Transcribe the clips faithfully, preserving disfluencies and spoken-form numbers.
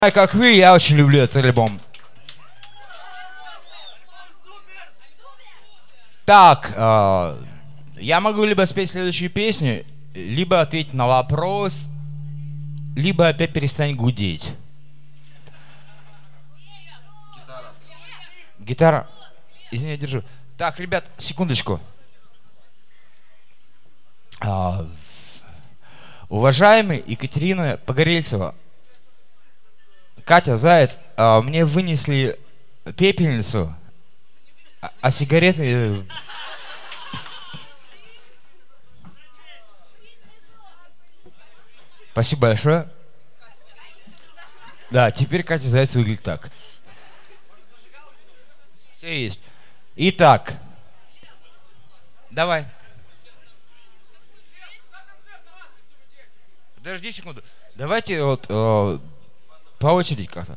Как вы, я очень люблю этот альбом. Так, э, я могу либо спеть следующую песню, либо ответить на вопрос, либо опять перестань гудеть. Гитара. Гитара. Извини, я держу. Так, ребят, секундочку. А, уважаемый Екатерина Погорельцева, Катя Заяц, а, мне вынесли пепельницу, а, а сигареты... Спасибо большое. Да, теперь Катя Заяц выглядит так. Все есть. Итак, давай. Подожди секунду. Давайте вот э, по очереди как-то.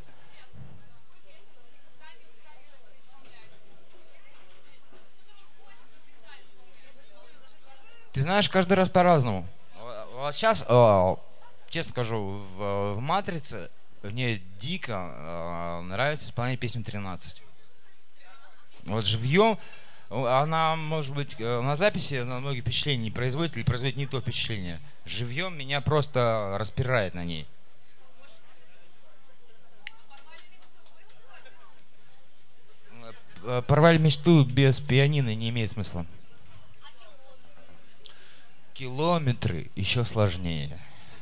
Ты знаешь, каждый раз по-разному. Вот сейчас, э, честно скажу, в, в «Матрице» мне дико э, нравится исполнять песню тринадцать. Вот живьем, она, может быть, на записи на многие впечатления не производит или производит не то впечатление. Живьем меня просто распирает на ней. Порвали мечту без пианино не имеет смысла. Километры еще сложнее.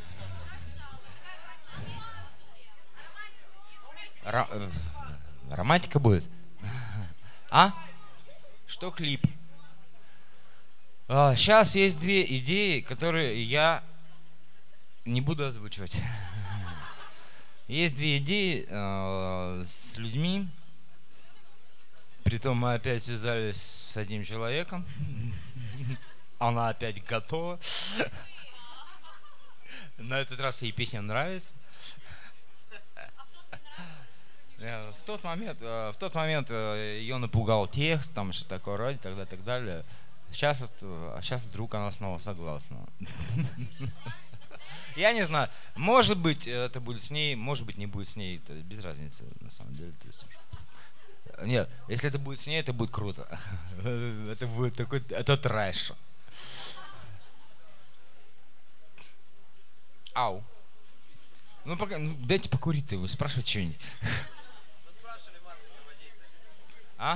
Ро- Романтика будет? А? Что клип? А, сейчас есть две идеи, которые я не буду озвучивать. Есть две идеи э, с людьми. Притом мы опять связались с одним человеком. Она опять готова. На этот раз ей песня нравится. В тот момент, в тот момент ее напугал текст, там что такое ради, тогда так далее. Сейчас, сейчас вдруг она снова согласна. Я не знаю. Может быть, это будет с ней, может быть, не будет с ней. Это без разницы, на самом деле. То есть... Нет, если это будет с ней, это будет круто. Это будет такой, это трэш. Ау. Ну, пока, ну, дайте покурить-то, вы спрашиваете что-нибудь. А?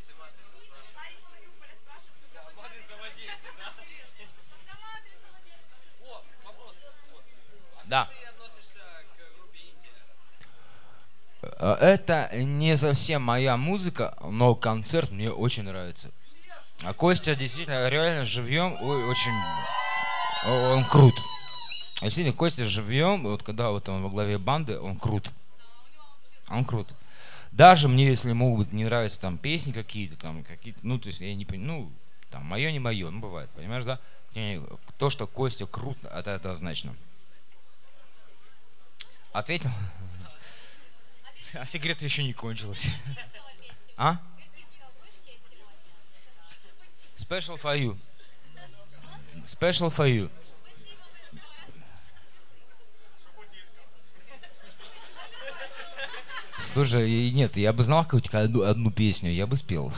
Да. Это не совсем моя музыка, но концерт мне очень нравится. А Костя действительно реально живьем, ой, очень, он крут. Действительно, Костя живьем, вот когда вот он во главе банды, он крут. Он крут. Даже мне, если могут не нравятся там песни какие-то, там какие-то, ну, то есть я не понимаю, ну, там, мое не мое, ну, бывает, понимаешь, да? То, что Костя крут, это, это однозначно. Ответил? А сигарета еще не кончилась. А? Special for you. Special for you. Слушай, нет, я бы знал какую-то одну, одну песню, я бы спел.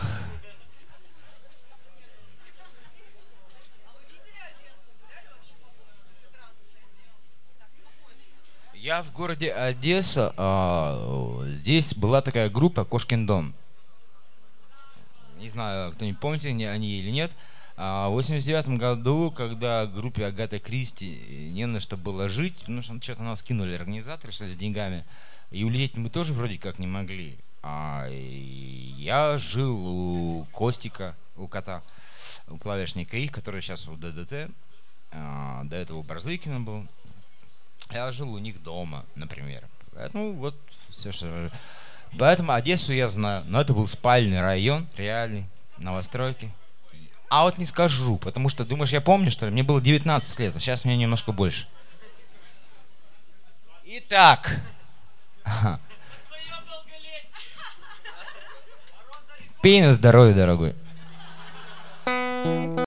Я в городе Одесса, а, здесь была такая группа «Кошкин дом». Не знаю, кто-нибудь помните они или нет. А в восемьдесят девятом году, когда группе Агаты Кристи не на что было жить, потому что что-то нас кинули организаторы, что с деньгами, и улететь мы тоже вроде как не могли. А я жил у Костика, у кота, у клавишника их, который сейчас у ДДТ, а, до этого у Барзыкина был. Я жил у них дома, например. Поэтому вот все, что... Поэтому Одессу я знаю. Но это был спальный район, реальный, новостройки. А вот не скажу, потому что, думаешь, я помню, что ли? Мне было девятнадцать лет, а сейчас мне немножко больше. Итак. Пей на здоровье, дорогой.